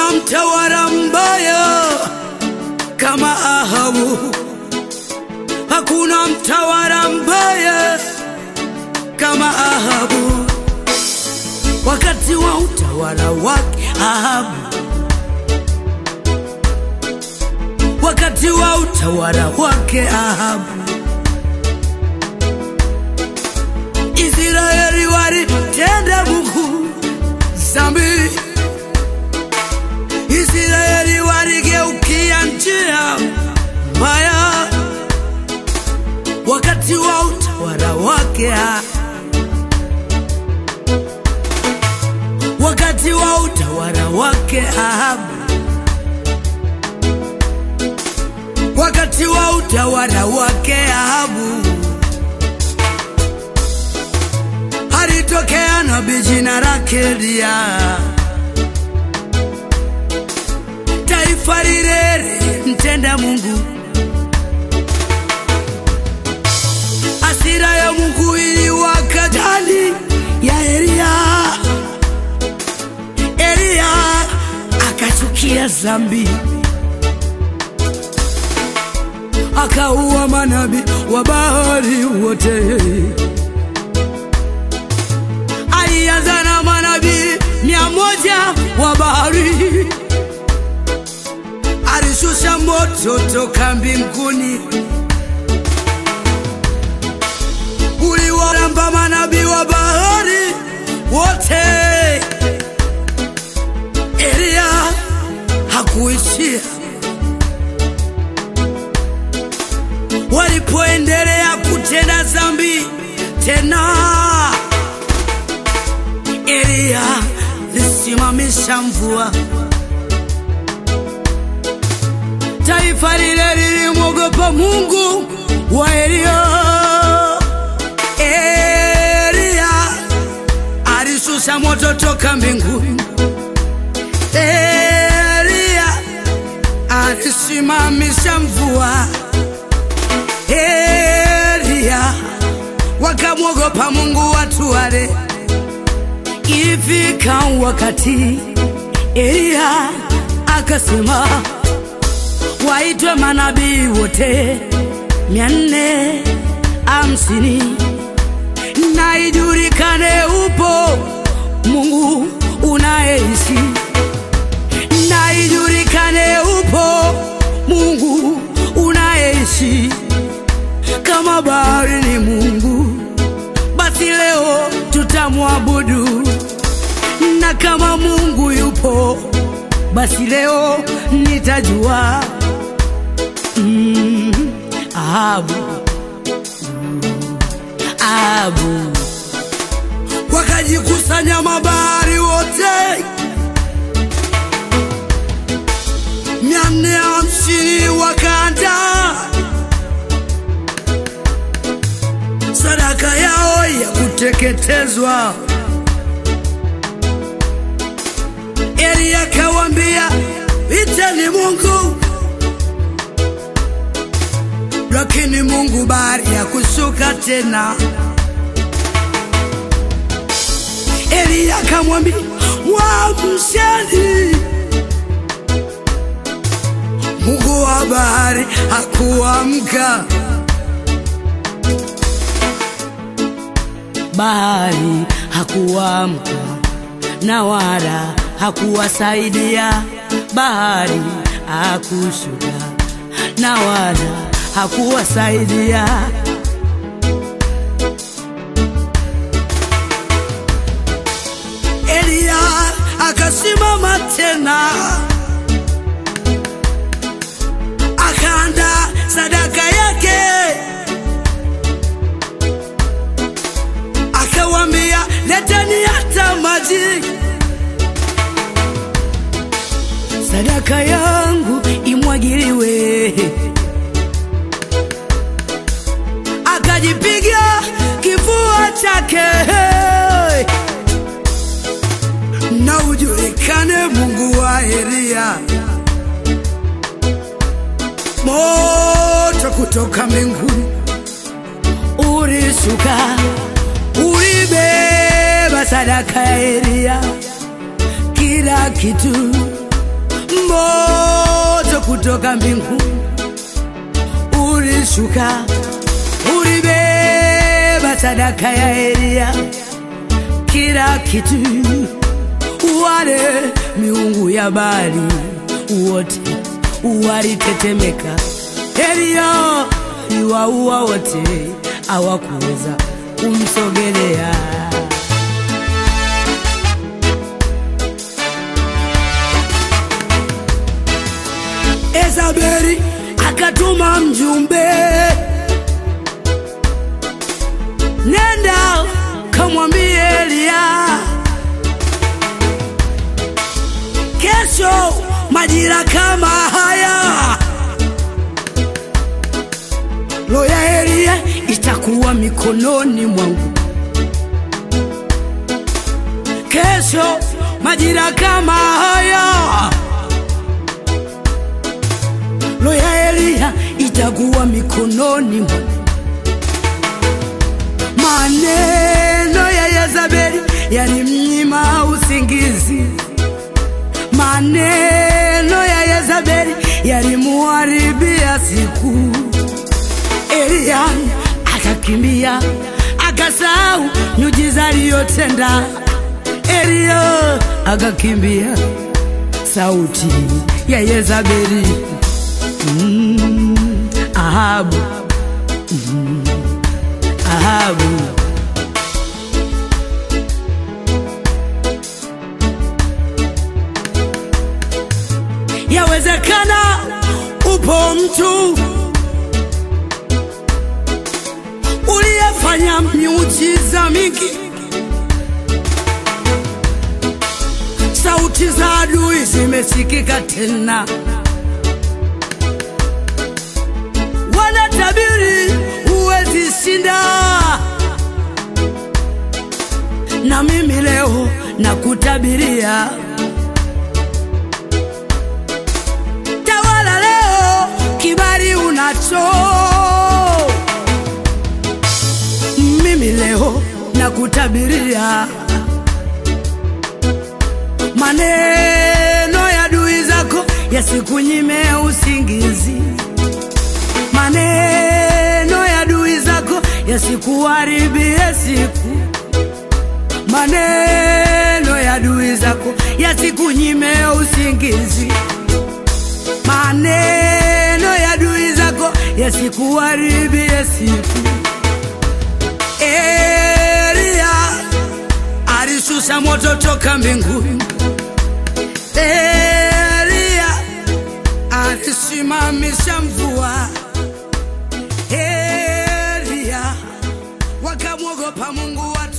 Hakuna mtawala mbaya kama Ahabu. Hakuna mtawala mbaya kama Ahabu. Wakati wa utawala wake Ahabu, wakati wa utawala wake Ahabu, Israeli walitenda Mungu dhambi. Israeli waligeukia njia mbaya. Wakati wa utawala wake wakati wa utawala wake Ahabu, wakati wa utawala wake Ahabu, alitokea nabii jina lake Eliya. Taifa lile mtenda Mungu, hasira ya Mungu iliwaka ndani ya Eliya. Eliya akachukia dhambi, akaua manabii wa Baali wote. Alianza na manabii 100 wa Baali. Alishusha moto toka mbinguni, uliwaramba manabii wa Baali wote. Eliya hakuishia. Walipoendelea kutenda dhambi tena, Eliya lisimamisha mvua. Taifa lile lilimwogopa Mungu wa Eliya. Eliya alishusha moto toka mbinguni. Eliya alisimamisha mvua. Eliya wakamwogopa Mungu watu wale. Ifika wakati Eliya akasema waitwe manabii wote 450, na ijulikane upo Mungu unaishi, na ijulikane upo Mungu unaishi. Kama Baali ni Mungu, basi leo tutamwabudu, na kama Mungu yupo, basi leo nitajua. Ahabu wakajikusanya mabaali wote 450, wakaanda sadaka yao ya kuteketezwa. Eliya akawaambia, iteni Mungu. Lakini Mungu baada ya kushuka tena, Eliya akamwambia, mwamsheni. Mungu wa Baali hakuamka. Baali hakuamka na wala hakuwasaidia. Baali hakushuka na wala hakuwasaidia. Eliya akasimama tena, akaanda sadaka yake, akawaambia, leteni hata maji, sadaka yangu imwagiliwe. Akajipiga kifua chake, na ujulikane Mungu wa Eliya. Moto kutoka mbinguni ulishuka, ulibeba sadaka ya Eliya, kila kitu moto kutoka mbinguni ulishuka, ulibeba sadaka ya Elia, kila kitu. Wale miungu ya Baali wote walitetemeka. Elia aliwaua wote, hawakuweza kumsogelea. Yezebeli akatuma mjumbe, nenda kamwambie Elia, kesho majira kama haya roho ya Elia itakuwa mikononi mwangu. Kesho majira kama haya roho ya Elia itakuwa mikononi mwangu. Maneno ya Yezebeli yalimnyima usingizi. Maneno ya Yezebeli yalimuharibia siku. Elia akakimbia, akasahau miujiza aliyotenda. Elia akakimbia sauti ya Yezebeli. Ahabu, Ahabu. Yawezekana upo mtu uliyefanya miujiza mingi, sauti za adui zimesikika tena, wanatabiri huwezi shinda. Na mimi leo nakutabiria, tawala leo, kibali unacho. Mimi leo nakutabiria, maneno ya adui zako yasikunyime usingizi. Maneno ya adui zako yasikuharibie siku. Maneno ya adui zako yasikunyime usingizi. Maneno ya adui zako yasikuharibie siku. Elia alishusha moto toka mbinguni. Elia alisimamisha mvua. Elia wakamwogopa Mungu wa